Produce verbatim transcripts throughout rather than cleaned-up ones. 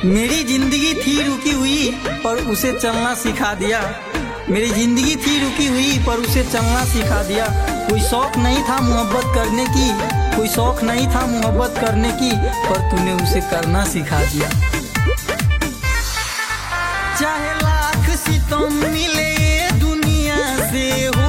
मेरी जिंदगी थी रुकी हुई पर उसे चलना सिखा दिया। मेरी जिंदगी थी रुकी हुई पर उसे चलना सिखा दिया। कोई शौक नहीं था मोहब्बत करने की, कोई शौक नहीं था मोहब्बत करने की, पर तूने उसे करना सिखा दिया। चाहे लाख सितम मिले दुनिया से हो,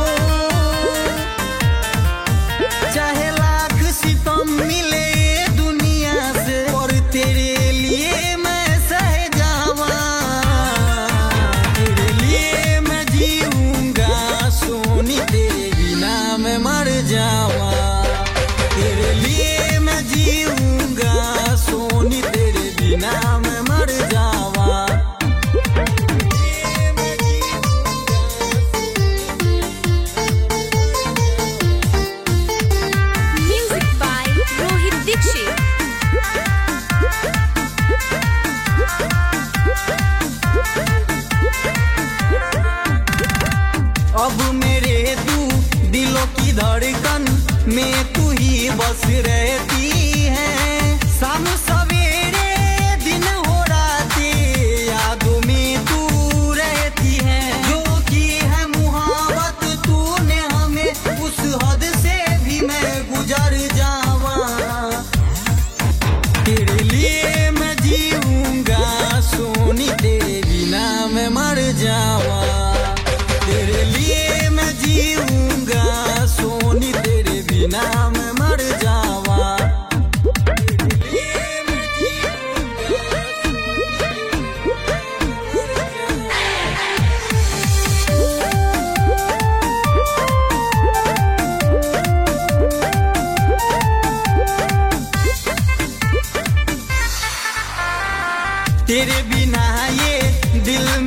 चाहे लाख सितम मिले दुनिया से, और तेरे लिए मैं सह जावा, तेरे लिए मैं जीऊंगा सोनी, तेरे बिना मैं मर जावा, तेरे लिए मैं जीऊंगा सोनी, तेरे बिना मैं मर जावा। अब मेरे तू दिलों की धड़कन में तू ही बस रहती है। शाम सवेरे दिन हो राते यादों में तू रहती है। जो की है मुहाबत तूने हमें, उस हद से भी मैं गुजर जावा, तेरे लिए मैं जीऊंगा सोनी, तेरे बिना मैं मर जावा, तेरे लिए मैं जीऊंगा सोनी, तेरे बिना मैं मर जावा। तेरे बिना ये दिल